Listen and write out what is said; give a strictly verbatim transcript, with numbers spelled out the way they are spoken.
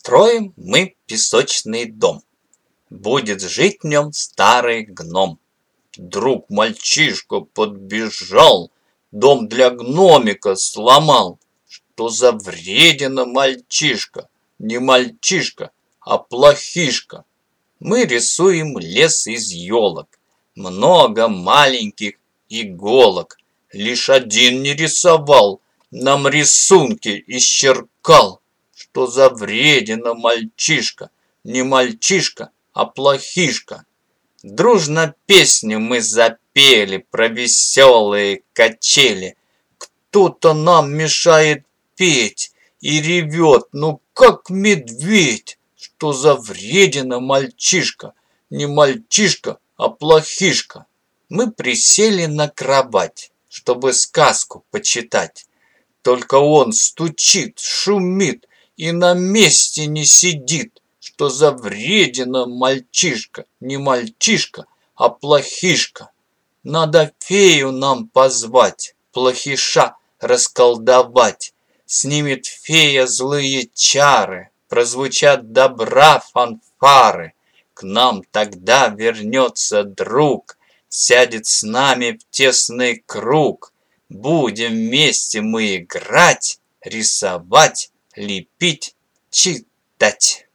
Строим мы песочный дом. Будет жить в нем старый гном. Вдруг мальчишка подбежал, дом для гномика сломал. Что за вредина мальчишка? Не мальчишка, а плохишка. Мы рисуем лес из елок, много маленьких иголок. Лишь один не рисовал, нам рисунки исчеркал. Что за вредина мальчишка? Не мальчишка, а плохишка. Дружно песню мы запели про веселые качели. Кто-то нам мешает петь и ревет, ну как медведь. Что за вредина мальчишка? Не мальчишка, а плохишка. Мы присели на кровать, чтобы сказку почитать. Только он стучит, шумит и на месте не сидит. Что за вредина мальчишка? Не мальчишка, а плохишка. Надо фею нам позвать, плохиша расколдовать. Снимет фея злые чары, прозвучат добра фанфары. К нам тогда вернется друг, сядет с нами в тесный круг. Будем вместе мы играть, рисовать, лепить, читать.